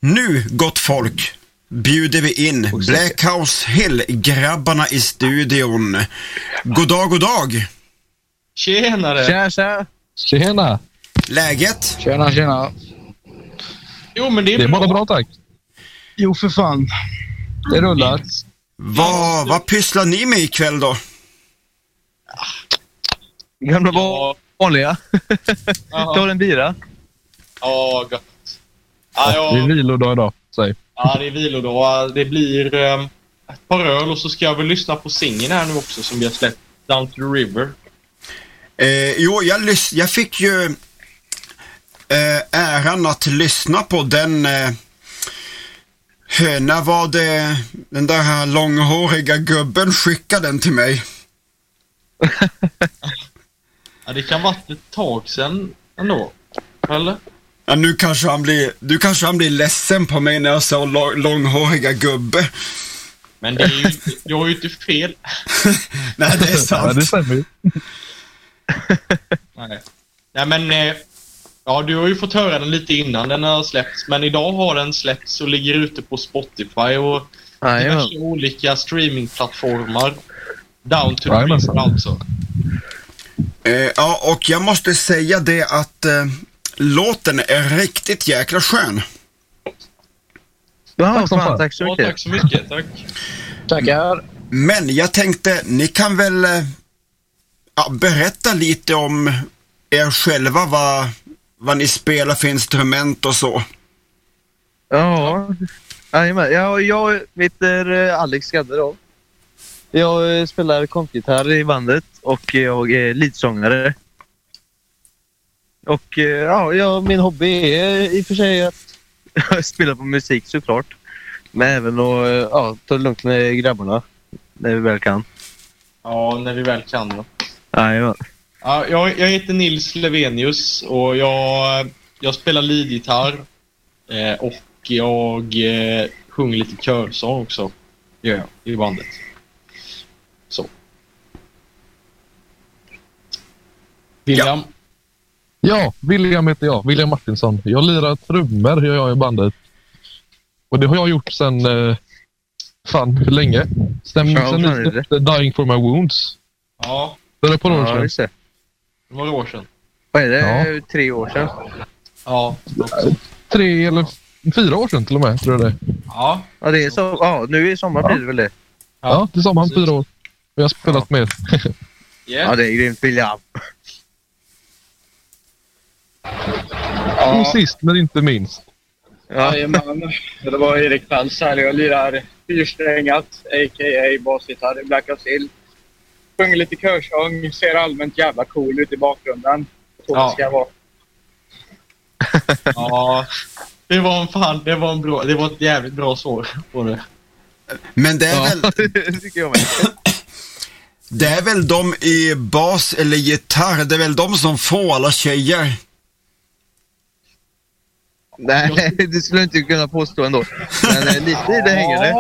Nu, gott folk, bjuder vi in Black House Hill-grabbarna i studion. God dag, god dag. Tjenare. Tjena, tjena. Tjena. Läget? Tjena, tjena. Jo, men det är Det är bra. bara bra, tack. Jo, för fan. Det rullar. Vad pysslar ni med ikväll då? Gamla Ja. vanliga. Ta en bira. Ja, gott. Det Ja, är vilodag idag, säg. ja, det är vilodag. Det blir ett par öl och så ska jag väl lyssna på singeln här nu också som vi har släppt. Down to the River. Jo, jag fick ju äran att lyssna på den. När var det den där här långhåriga gubben skickade den till mig? Ja, det kan vara ett tag sedan ändå. Eller? Ja, nu kanske han blir ledsen på mig när jag sa långhåriga gubbe. Men det är ju, jag har ju inte fel. Nej, det är Ja, sant. det stämmer ju. Nej, men ja, du har ju fått höra den lite innan den har släppts. Men idag har den släppts och ligger ute på Spotify och diverse olika streamingplattformar. Down to the River alltså. Ja, och jag måste säga det att låten är riktigt jäkla skön. Ja, som fan, fan. tack så Ja, mycket. tack så mycket. Tack. Tackar. Men jag tänkte, ni kan väl berätta lite om er själva, vad ni spelar för instrument och så. Ja, jajamän. Jag heter Alex Gadde då. Jag spelar kompgitarr i bandet och jag är leadsångare. Och min hobby är i och för sig att spela på musik såklart. Men även att ta det lugnt med grabbarna när vi väl kan. Ja, när vi väl kan då. Jajamän. Ja, jag heter Nils Levenius och jag spelar leadgitarr och jag sjunger lite körsång också i bandet. Så. William? Ja, William heter jag. William Martinsson. Jag lirar trummor i bandet. Och det har jag gjort sen hur länge? Sen ni släppte Dying for my wounds. Ja, Det är på några år Ja, sedan. just det. några år sedan. Vad är det? Ja. 3 år sedan? Ja, 3 eller 4 år sedan till och med, tror jag det. ja. Ja, det är så. Ja, nu i sommar blir det väl det. Ja, tillsammans 4 år. Vi har spelat med. Ja, det är grymt, William. Och sist men inte minst. Jajamän, det var Erik Pals här. Jag lirar fyrsträngat, a.k.a. basgitarr i Black House Hill. Sjunger lite körsång, ser allmänt jävla cool ut i bakgrunden. Så Ja. det ska vara. Ja, det var ett jävligt bra svar på det. Men det är väl det tycker jag med. det är väl de i bas eller gitarr, det är väl de som får alla tjejer. Nej, det skulle jag inte kunna påstå ändå. Men lite i det hänger det.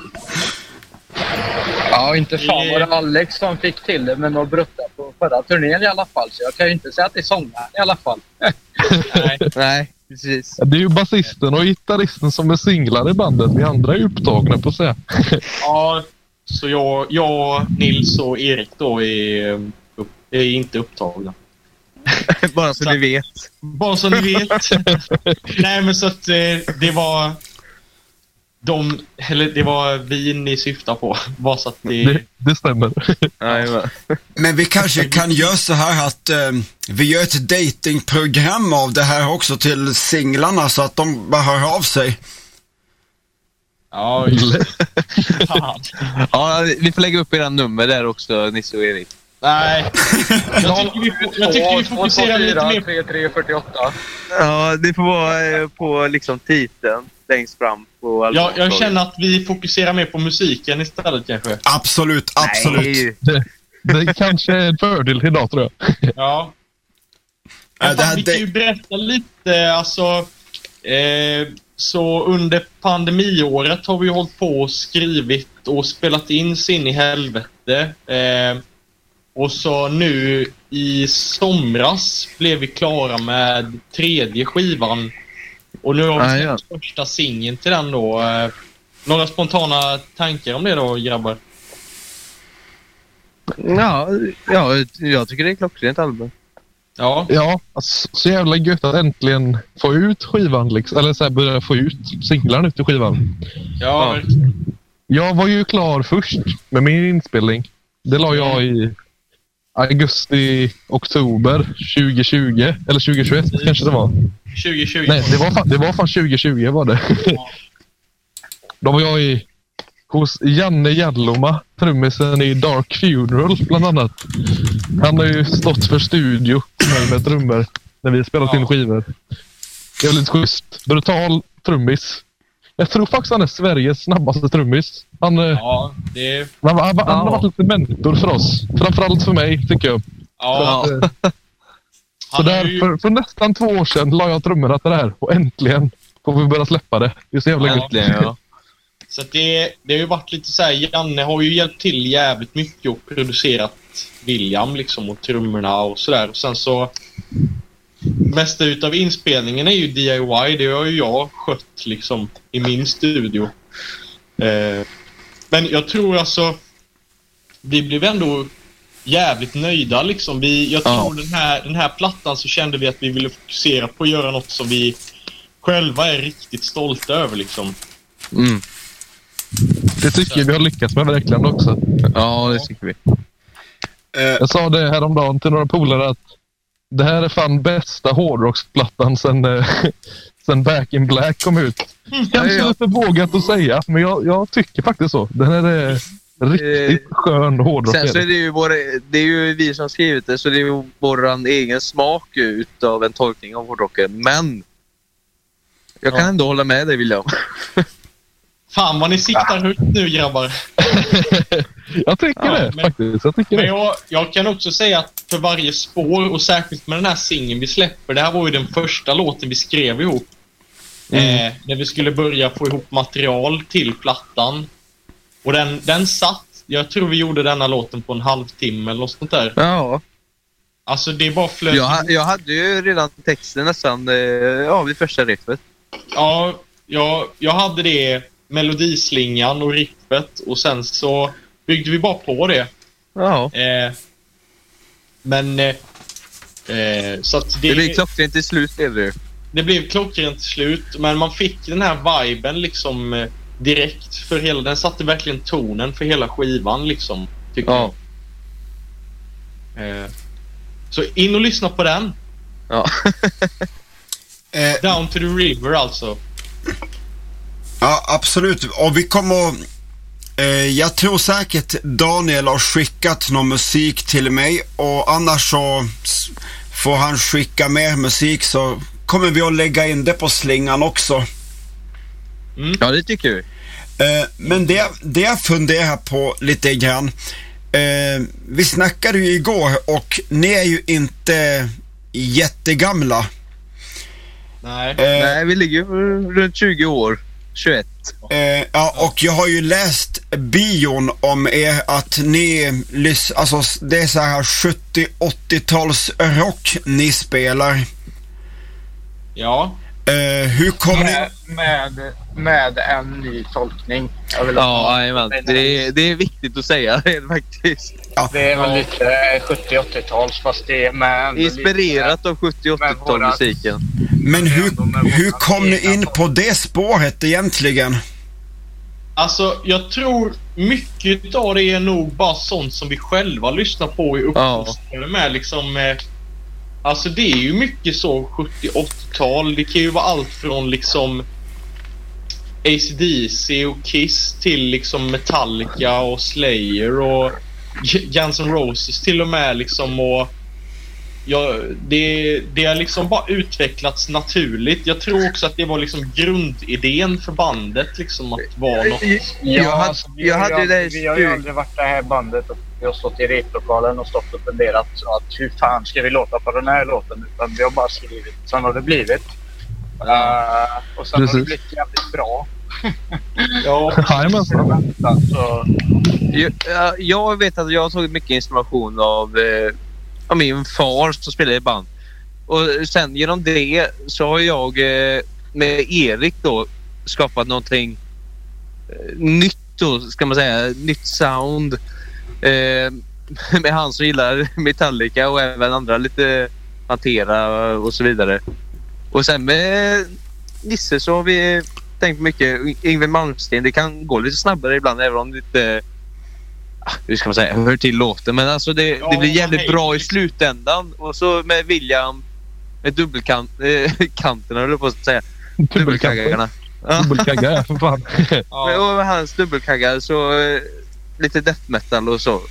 Ja, inte fan var det Alex som fick till det med några brutta på förra turnén i alla fall. Så jag kan ju inte säga att det är sångaren i alla fall. Nej, precis. Det är ju basisten och gitarristen som är singlar i bandet. Vi andra är upptagna på att säga. Ja, så jag, Nils och Erik då är inte upptagna. Bara så ni vet. Bara så ni vet. Nej, men så att det var det var vi ni syftar på. Bara så att Det stämmer. Jajamän. Men vi kanske kan göra så här att vi gör ett datingprogram av det här också till singlarna så att de bara hör av sig. Ja, just det. Fan. Ja, vi får lägga upp era nummer där också, Nisse och Erik. Nej. Jag tycker vi fokuserar lite mer. 3348. Ja, det får vara på liksom titeln längst fram på albumet. Jag känner att vi fokuserar mer på musiken istället kanske. Absolut. Nej. Det kanske är en fördel idag, tror jag. Ja. Ja, det här- Vi kan ju berätta lite, alltså så under pandemiåret har vi hållit på och skrivit och spelat in sin i helvete. Och så nu i somras blev vi klara med 3:e skivan. Och nu har vi släppt första singeln till den då. Några spontana tankar om det då, grabbar? Ja, jag tycker det är klockrent album. Ja, alltså, så jävla gött att äntligen få ut skivan liksom, eller så här börja få ut singlarna ut i skivan. Ja. Jag var ju klar först med min inspelning. Det la jag i augusti, oktober 2020 eller 2021 kanske det var. 2020. Nej, det var fan 2020 var det. Ja. Då var jag hos Janne Jalloma, trummisen i Dark Funeral bland annat. Han har ju stått för studio med trummor när vi spelat in skivor. Det är väldigt schysst. Brutal trummis. Jag tror faktiskt han är Sveriges snabbaste trummis. Han har varit lite mentor för oss. Framförallt för mig, tycker jag. Ja. Så där, för nästan 2 år sedan la jag trummorna till det här. Och äntligen får vi börja släppa det. Det är så jävla gott. Ja. Så att det har ju varit lite så här, Janne har ju hjälpt till jävligt mycket och producerat William liksom och trummorna och sådär. Och sen så mesta utav inspelningen är ju DIY. Det har ju jag skött liksom i min studio. Men jag tror alltså vi blev ändå jävligt nöjda liksom. Jag tror den här plattan så kände vi att vi ville fokusera på att göra något som vi själva är riktigt stolta över liksom. Mm. Det tycker vi har lyckats med verkligen också. Ja, det tycker vi. Jag sa det häromdagen till några polare att det här är fan bästa hårdrocksplattan sen Back in Black kom ut. Kanske lite vågat att säga, men jag tycker faktiskt så. Den här är riktigt skön hårdrock. Sen så är det är ju vi som skrivit det, så det är ju våran egen smak utav en tolkning av hårdrocken. Men jag kan ändå hålla med dig, William. Fan vad ni siktar högt nu, grabbar. Jag tycker det faktiskt. Jag kan också säga att för varje spår, och särskilt med den här singeln vi släpper, det här var ju den första låten vi skrev ihop. När vi skulle börja få ihop material till plattan. Och den satt, jag tror vi gjorde denna låten på en halvtimme eller något sånt där. Ja. Alltså det är bara flöt. Jag hade ju redan texten nästan vid första riffet. Ja, jag hade det, melodislingan och riffet, och sen så byggde vi bara på det. Ja. Så att det blev klockrent till slut, det blev klockrent till slut, men man fick den här viben liksom direkt för hela, den satte verkligen tonen för hela skivan liksom, tycker jag. Så in och lyssna på den. Ja. Down to the River alltså. Ja, absolut. Och vi kommer jag tror säkert Daniel har skickat någon musik till mig, och annars så får han skicka mer musik, så kommer vi att lägga in det på slingan också. Ja, det tycker vi. Men det jag funderar på lite grann, vi snackade ju igår och ni är ju inte jättegamla. Nej, vi ligger runt 20 år. 21. Ja, och jag har ju läst bion om er att ni alltså det är så här 70-80-tals rock ni spelar. Ja. Hur kommer ni med en ny tolkning? Det är viktigt att säga faktiskt. Ja. Det är väl lite 70-80-tals, fast det är med inspirerat av 70-80-talsmusiken. Men hur kom ni in på det spåret egentligen? Alltså, jag tror mycket av det är nog bara sånt som vi själva lyssnar på i uppfostrade med liksom. Alltså det är ju mycket så 70-80-tal. Det kan ju vara allt från liksom AC/DC och Kiss till liksom Metallica och Slayer och Guns N' Roses till och med liksom, och det har liksom bara utvecklats naturligt. Jag tror också att det var liksom grundidén för bandet liksom, att vara något. Vi har ju aldrig varit det här bandet och vi har stått i replokalen och stått och funderat att hur fan ska vi låta på den här låten, utan vi har bara skrivit, sen har det blivit och sen har det blivit jävligt bra. Jag vet att jag har tagit mycket inspiration av min far som spelade i band, och sen genom det så har jag med Erik då skapat någonting nytt då, ska man säga, nytt sound med han som gillar Metallica och även andra lite Pantera och så vidare. Och sen med Nisse så har vi tänkt mycket Yngwie Malmsteen, det kan gå lite snabbare ibland även om det inte hur ska man säga, hör till låten, men alltså det blir jävligt bra i slutändan. Och så med William med dubbelkanterna eller på att säga dubbelkaggarna. Dubbelkaggar, för fan. Ja. Och med hans dubbelkaggar så lite death metal och så.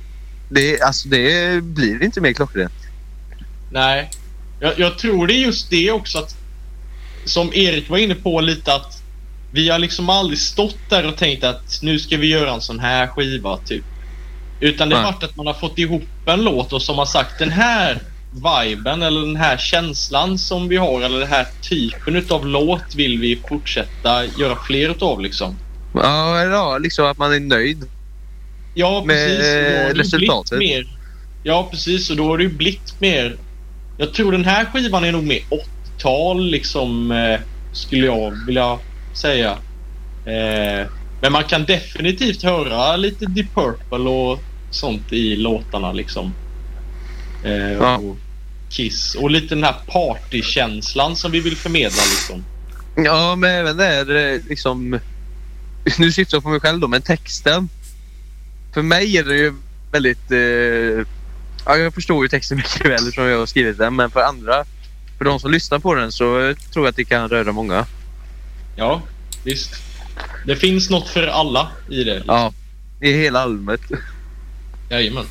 Det blir inte mer klockrent. Nej. Jag tror det är just det också att som Erik var inne på lite att vi har liksom aldrig stått där och tänkt att nu ska vi göra en sån här skiva typ. Utan det har varit att man har fått ihop en låt och som har sagt den här viben eller den här känslan som vi har eller den här typen utav låt vill vi fortsätta göra fler utav liksom. Ja, liksom att man är nöjd. Ja, precis. Med resultatet. Mer. Ja, precis. Och då har det ju blivit mer. Jag tror den här skivan är nog mer 80-tal liksom skulle jag vilja säga. Men man kan definitivt höra lite Deep Purple och sånt i låtarna liksom. Och Kiss. Och lite den här partykänslan som vi vill förmedla liksom. Ja, men även där liksom nu sitter jag på mig själv då, men texten för mig är det ju väldigt jag förstår ju texten mycket väl eftersom jag har skrivit den, men för de som lyssnar på den så tror jag att det kan röra många. Ja, visst. Det finns något för alla i det. Liksom. Ja, i hela albumet. Jajamän.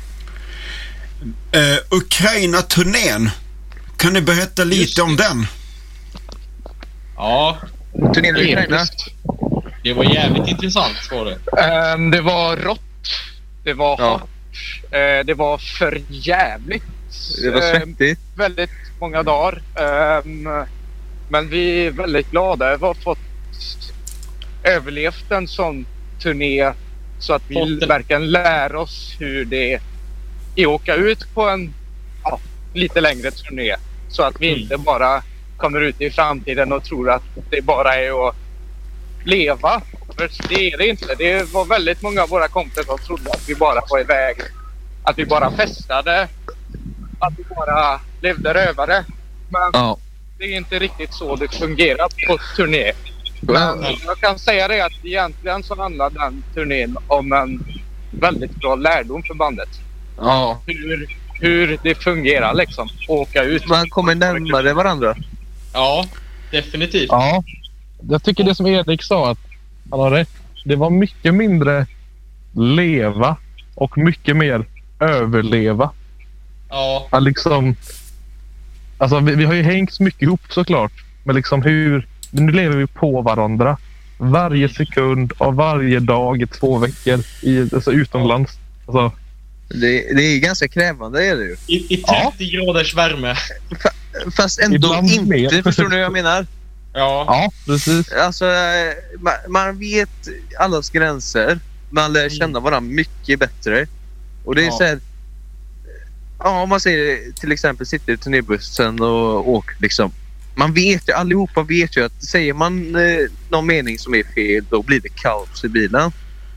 Ukraina-turnén. Kan ni berätta lite om den? Ja. Turnén i Ukraina. Det var jävligt intressant var det. Det var rått. Det var hårt. Det var för jävligt. Det var svettigt. Väldigt många dagar. Men vi är väldigt glada över att ha fått överlevt en sån turné så att vi verkligen lär oss hur det är att åka ut på en lite längre turné så att vi inte bara kommer ut i framtiden och tror att det bara är att leva. För det är det inte. Det var väldigt många av våra kompisar som trodde att vi bara var iväg, att vi bara festade, att vi bara levde rövare. Men det är inte riktigt så det fungerar på turné. Men jag kan säga det att egentligen så handlar den turnén om en väldigt bra lärdom för bandet. Ja. Hur det fungerar liksom. Åka ut. Man kommer närmare varandra. Ja, definitivt. Ja. Jag tycker det som Erik sa att han har rätt. Det var mycket mindre leva och mycket mer överleva. Ja. Liksom, alltså vi har ju hängt mycket ihop såklart. Men liksom nu lever vi på varandra. Varje sekund av varje dag i 2 veckor utomlands. Alltså, det är ganska krävande är det ju. I 30 graders värme. Fast ändå inte, förstår du vad jag menar? Ja, precis. Alltså, man vet allas gränser. Man lär känna varandra mycket bättre. Och det är så här, om man säger till exempel sitter i turnébussen och åker liksom. Allihopa vet ju att säger man någon mening som är fel, då blir det kaos i bilen.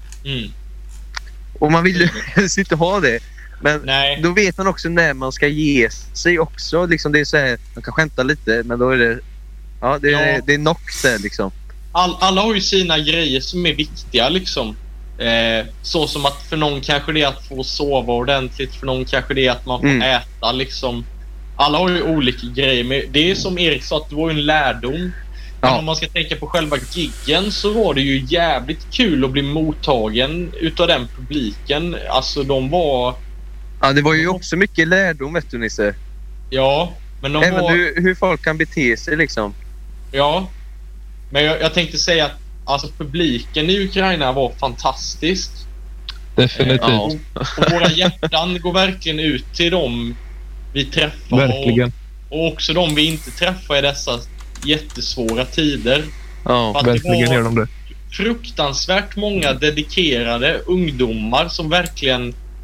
Och man vill ju helst inte ha det. Men då vet man också när man ska ge sig också. Liksom det är så här, man kan skämta lite, men då är det det är knock där liksom. Alla har ju sina grejer som är viktiga liksom. Så som att för någon kanske det är att få sova ordentligt, för någon kanske det är att man får äta liksom. Alla har ju olika grejer, men det är som Erik sa att det var ju en lärdom. Men om man ska tänka på själva giggen så var det ju jävligt kul att bli mottagen utav den publiken. Alltså de var... Ja, det var ju också mycket lärdom, vet du, Nisse. Ja, men de även var... hur folk kan bete sig liksom. Ja, men jag tänkte säga att alltså publiken i Ukraina var fantastisk. Definitivt. Och våra hjärtan går verkligen ut till dem vi träffar. Verkligen. Och också de vi inte träffar i dessa jättesvåra tider. Ja, verkligen gör de det. Fruktansvärt många dedikerade ungdomar som verkligen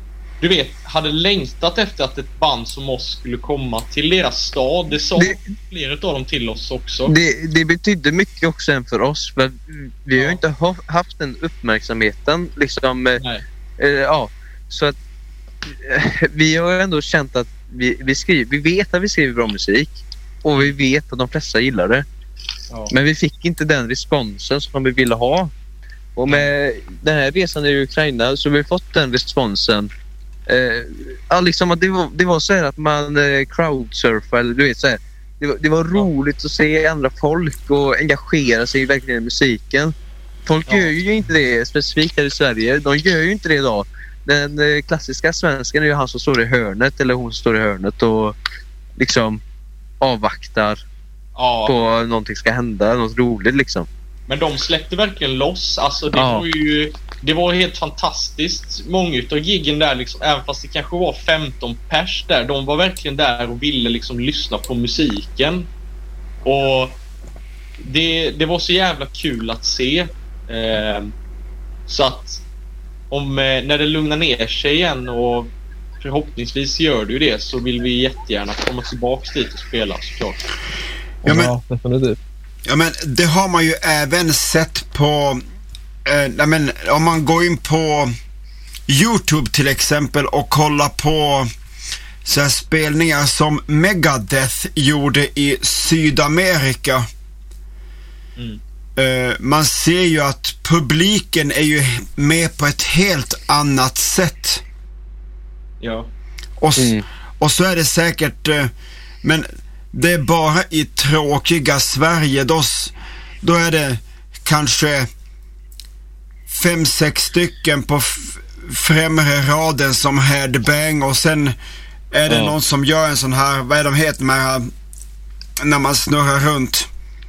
du vet, hade längtat efter att ett band som oss skulle komma till deras stad. Det sa flera av dem till oss också. Det betydde mycket också än för oss. För vi har inte haft den uppmärksamheten. Liksom, så att vi har ändå känt att vi vet att vi skriver bra musik. Och vi vet att de flesta gillar det. Ja. Men vi fick inte den responsen som vi ville ha. Och med den här resan i Ukraina så har vi fått den responsen. Liksom att det var så här att man crowdsurfar, eller du vet så här. Det var roligt att se andra folk och engagera sig verkligen i musiken. Folk gör ju inte det specifikt här i Sverige. De gör ju inte det idag. Den klassiska svensken är ju han som står i hörnet eller hon som står i hörnet och liksom avvaktar på någonting ska hända, något roligt liksom. Men de släppte verkligen loss. Alltså det var helt fantastiskt. Många utav giggen där liksom, även fast det kanske var 15 pers där, de var verkligen där och ville liksom lyssna på musiken. Och det var så jävla kul att se. Så att när det lugnar ner sig igen, och förhoppningsvis gör det ju det, så vill vi jättegärna komma tillbaka dit och spela såklart. Ja, men det har man ju även sett på om man går in på YouTube till exempel och kollar på så här spelningar som Megadeth gjorde i Sydamerika. Man ser ju att publiken är ju med på ett helt annat sätt. Ja. Och så är det säkert, men det är bara i tråkiga Sverige då är det kanske 5-6 stycken på främre raden som headbang, och sen är det någon som gör en sån här, vad är de heter med när man snurrar runt.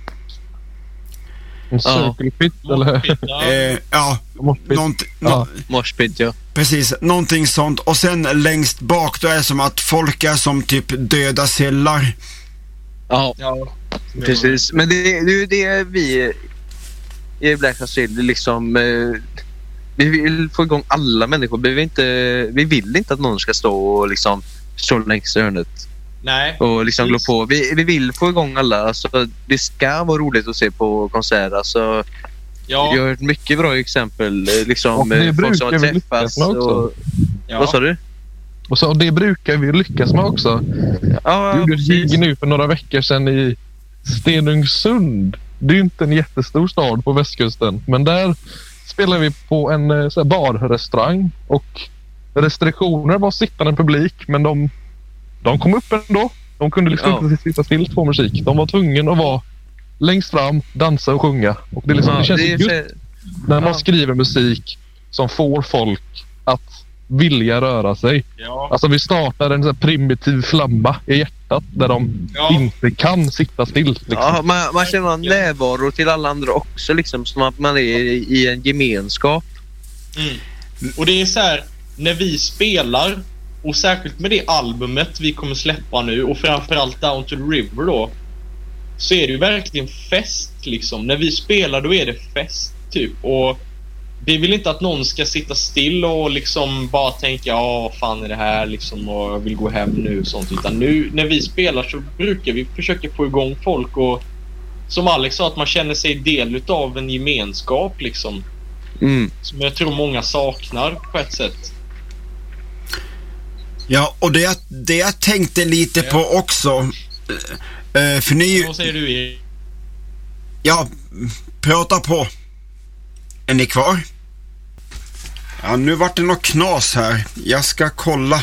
En circle pit eller? Moshpit, ja. Precis, någonting sånt. Och sen längst bak då är det som att folk är som typ döda cellar. Ja, precis. Men det är ju det vi i Black Castle liksom, vi vill få igång alla människor. Vi vill inte att någon ska stå och liksom stå längs hörnet. Nej. Och liksom gå på. Vi vill få igång alla. Alltså, det ska vara roligt att se på konserter. Alltså, vi har hört mycket bra exempel. Liksom, folk som har träffats. Vad sa du? Och det brukar vi lyckas med också. Vi gjorde ett gig nu för några veckor sedan i Stenungsund. Det är inte en jättestor stad på västkusten. Men där spelade vi på en barrestaurang. Och restriktioner var sittande publik. Men de kom upp ändå. De kunde liksom inte sitta still på musik. De var tvungna att vara längst fram, dansa och sjunga. Och det, liksom, det känns just när man skriver musik som får folk att vilja röra sig. Ja. Alltså vi startar en så här primitiv flamma i hjärtat där de inte kan sitta still. Liksom. Ja, man känner en närvaro till alla andra också, liksom, som att man är i en gemenskap. Och det är så här, när vi spelar, och särskilt med det albumet vi kommer släppa nu, och framförallt Down to the River då, så är det ju verkligen fest liksom. När vi spelar då är det fest typ, och vi vill inte att någon ska sitta still och liksom bara tänka vad fan är det här liksom, och jag vill gå hem nu och sånt, utan nu när vi spelar så brukar vi försöka få igång folk, och som Alex sa, att man känner sig del utav en gemenskap liksom, som jag tror många saknar på ett sätt. Ja, och det jag tänkte lite på också, för ni... Vad säger du? Ja, prata på. Är ni kvar? Ja, nu vart det något knas här. Jag ska kolla.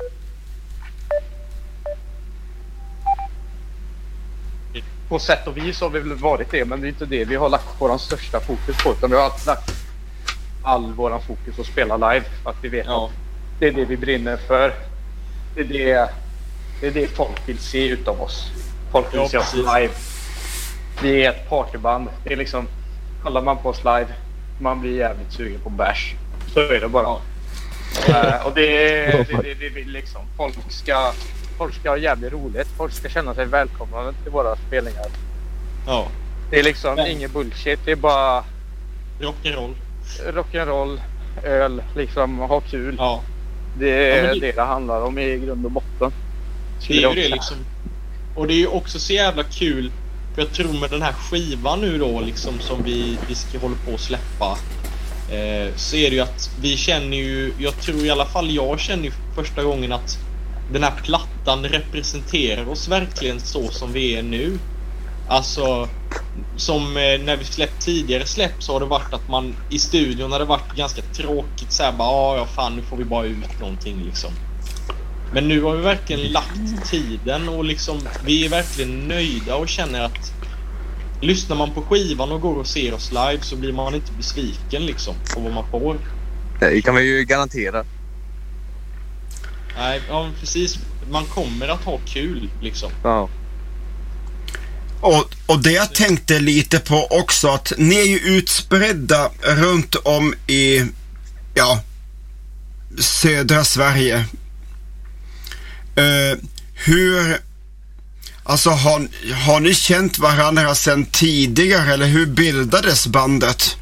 På sätt och vis har vi väl varit det, men det är inte det vi har lagt våran största fokus på, utan vi har alltid lagt all våran fokus att spela live, att vi vet att det är det vi brinner för. Det är det folk vill se utav oss. Folk vill se oss live. Vi är ett partyband. Det är liksom, kollar man på oss live, man blir jävligt sugen på bash. Så är det bara. Och det vill liksom, folk ska ha jävligt roligt. Folk ska känna sig välkomna till våra spelningar. Ja. Det är liksom ingen bullshit. Det är bara rock'n'roll. Rock'n'roll, öl, liksom, ha kul. Ja. Det är det handlar om i grund och botten. Det är ju det liksom. Och det är ju också så jävla kul. För jag tror med den här skivan nu då liksom som vi ska hålla på att släppa. Så är det ju att vi känner ju, jag tror i alla fall jag känner ju första gången att den här plattan representerar oss verkligen så som vi är nu. Alltså som när vi tidigare släpp så har det varit att man i studion har det varit ganska tråkigt så här bara ja fan nu får vi bara ut någonting liksom. Men nu har vi verkligen lagt tiden och liksom vi är verkligen nöjda och känner att lyssnar man på skivan och går och ser oss live så blir man inte besviken liksom på vad man får. Det kan man ju garantera. Nej, ja precis. Man kommer att ha kul liksom. Ja. Och det jag tänkte lite på också att ni är ju utspridda runt om i södra Sverige. Alltså har ni känt varandra sedan tidigare eller hur bildades bandet?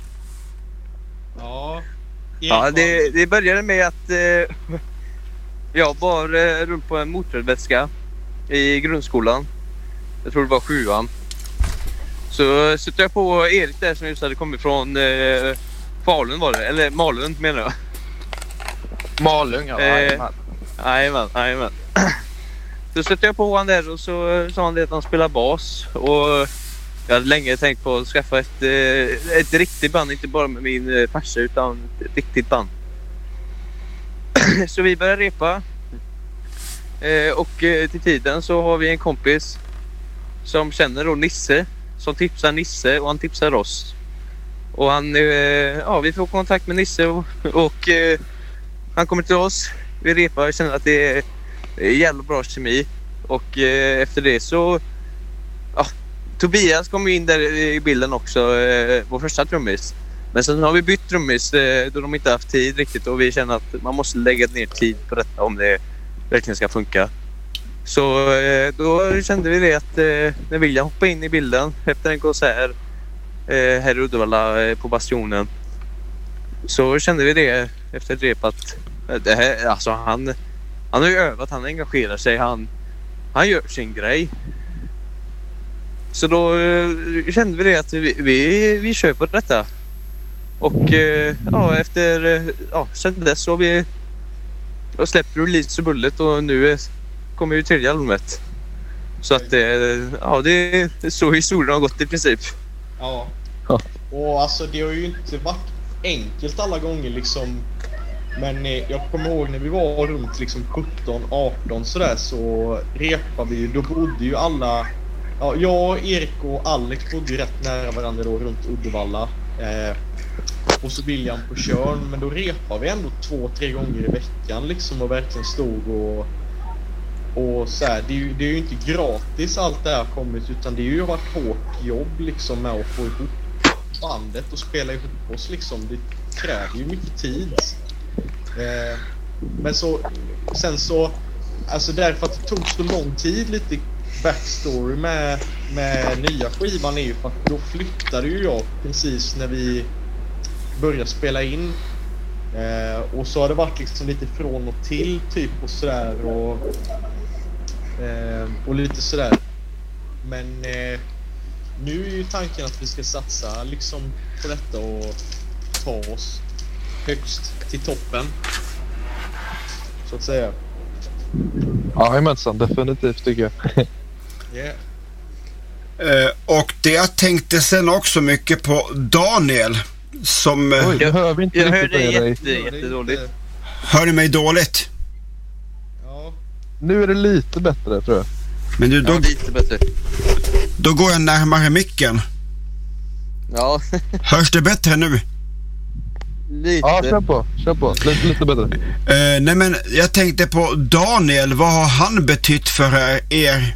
Ja, det började med att jag var runt på en motorvätska i grundskolan. Jag tror det var 7:an. Så stötte jag på Erik där som just hade kommit från Falun var det, eller Malung menar jag. Malung, ja. Jajamän. Så stötte jag på han där och så sa han det att han spelar bas. Och jag hade länge tänkt på att skaffa ett riktigt band, inte bara med min farsa utan ett riktigt band. Så vi började repa. Och till tiden så har vi en kompis som känner då Nisse, som tipsar Nisse och han tipsar oss. Och han, vi får kontakt med Nisse och han kommer till oss. Vi repar och känner att det är jävla bra kemi. Och efter det så Tobias kom in där i bilden också, vår första trummis. Men sen har vi bytt trummis då de inte haft tid riktigt och vi känner att man måste lägga ner tid på detta om det verkligen ska funka. Så då kände vi det att när William hoppade in i bilden efter en konsert här i Uddevalla på Bastionen, så kände vi det efter ett rep att det här, alltså han har ju övat, han engagerar sig, han gör sin grej. Så då kände vi det att vi kör på detta. Och sen dess så har vi släppt Release och Bullet och nu kommer ju tredje albumet. Så att det är så historien har gått i princip. Ja. Och alltså det har ju inte varit enkelt alla gånger liksom. Men jag kommer ihåg när vi var runt liksom 17-18 sådär så repade vi ju, då bodde ju alla, jag, Erik och Alex bodde ju rätt nära varandra då runt Uddevalla. Och så William på Tjörn, men då repade vi ändå 2-3 gånger i veckan liksom och verkligen stod och så här, det är ju inte gratis allt det här kommit utan det är ju varit hårt jobb liksom med att få ihop bandet och spela ihop oss liksom, det kräver ju mycket tid. Men så sen så alltså därför att det tog så lång tid lite backstory med nya skivan är ju för att då flyttade ju jag precis när vi började spela in och så har det varit liksom lite från och till typ och sådär och lite sådär men nu är ju tanken att vi ska satsa liksom på detta och ta oss högst till toppen så att säga. Ja, jajamensan, definitivt tycker jag. Yeah. Och det jag tänkte sen också mycket på Daniel som... Oj, jag hör inte jag riktigt hör dig. jättedåligt. Hör ni mig dåligt? Ja. Nu är det lite bättre tror jag. Men du, Lite bättre. Då går jag närmare micken. Ja. Hörs det bättre nu? Lite. Ja, kör på. Lite bättre. Nej men jag tänkte på Daniel, vad har han betytt för er?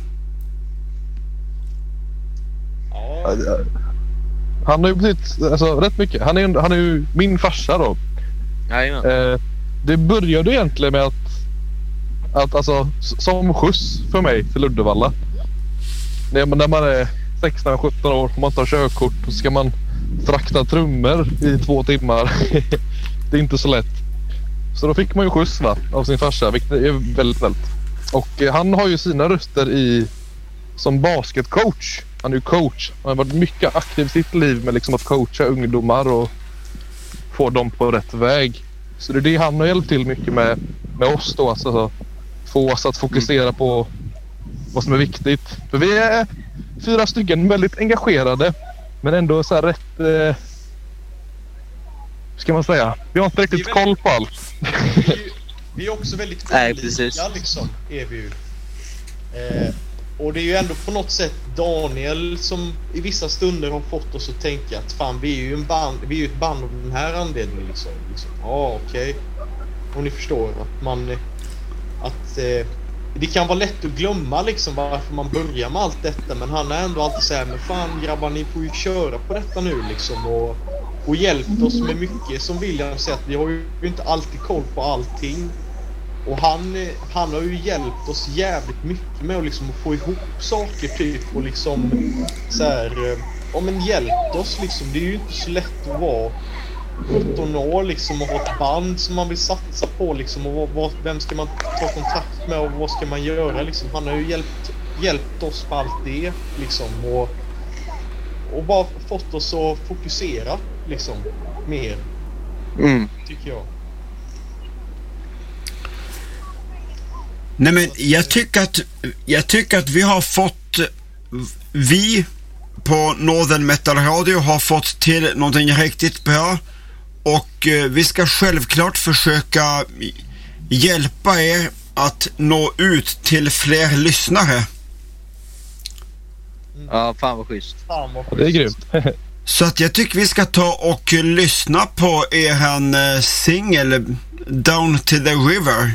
Ja. Han har ju betytt rätt mycket. Han är ju min farsa då. Jajamän. Det började egentligen med att alltså, som skjuts för mig till Uddevalla. När man är 16-17 år och man tar körkort och ska man frakta trummor i 2 timmar. Det är inte så lätt. Så då fick man ju skjuts av sin farsa, vilket är väldigt väldigt. Och han har ju sina röster som basketcoach. Han är ju coach. Han har varit mycket aktiv i sitt liv med liksom att coacha ungdomar och få dem på rätt väg. Så det är det han har hjälpt till mycket med oss då. Alltså, få oss att fokusera på vad som är viktigt. För vi är 4 stycken väldigt engagerade. Men ändå så här rätt... ska man säga? Vi har inte riktigt koll på allt. Vi är också väldigt olika liksom, är vi ju. Och det är ju ändå på något sätt Daniel som i vissa stunder har fått oss att tänka att fan, vi är ju ett band av den här anledningen liksom. Okej. Om ni förstår att det kan vara lätt att glömma liksom varför man börjar med allt detta, men han är ändå alltid så här, men fan grabbar, ni får ju köra på detta nu liksom, och hjälpt oss med mycket. Som William säger, att vi har ju inte alltid koll på allting. Och han har ju hjälpt oss jävligt mycket med att liksom få ihop saker typ, och liksom så här, men hjälpt oss liksom. Det är ju inte så lätt att vara 17 år liksom och ha ett band som man vill satsa på liksom, och vem ska man ta kontakt med och vad ska man göra liksom. Han har ju hjälpt oss på allt det liksom, och bara fått oss att fokusera liksom mer, tycker jag. Nej, men jag tycker att vi har fått, vi på Northern Metal Radio har fått till någonting riktigt bra, och vi ska självklart försöka hjälpa er att nå ut till fler lyssnare. Ja, fan vad schysst. Det är grymt. Så att jag tycker vi ska ta och lyssna på er singel Down to the River.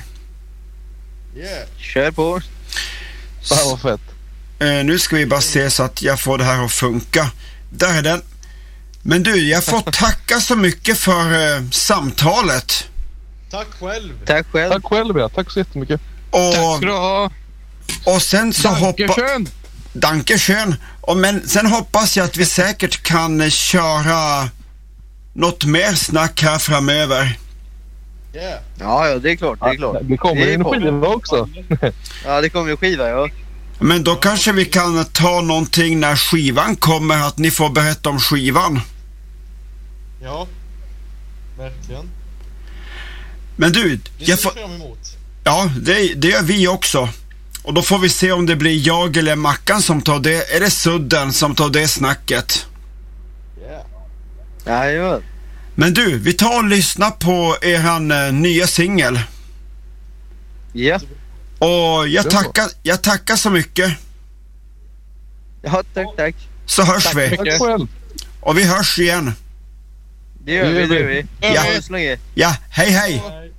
Kör på. Fan vad fett. Nu ska vi bara se så att jag får det här att funka. Där är den. Men du, jag får tacka så mycket för samtalet. Tack själv. Tack själv. Tack själv, ja. Tack så jättemycket. Och, tack ska du ha. Och sen så Dankeschön. Men sen hoppas jag att vi säkert kan köra något mer snack här framöver. Yeah. Ja, det är klart. Det kommer en skiva också. Ja, det kommer en skiva, ja. Men då kanske vi kan ta någonting när skivan kommer, att ni får berätta om skivan. Ja, verkligen. Men du, jag får fram emot. Ja, det gör vi också. Och då får vi se om det blir jag eller Mackan som tar det. Är det Sudden som tar det snacket? Yeah. Ja. Men du, vi tar och lyssnar på er nya singel. Ja. Och jag tackar så mycket. Ja, tack. Så hörs tack vi. Tack själv. Och vi hörs igen. Det gör vi. Ja, hej. Hej.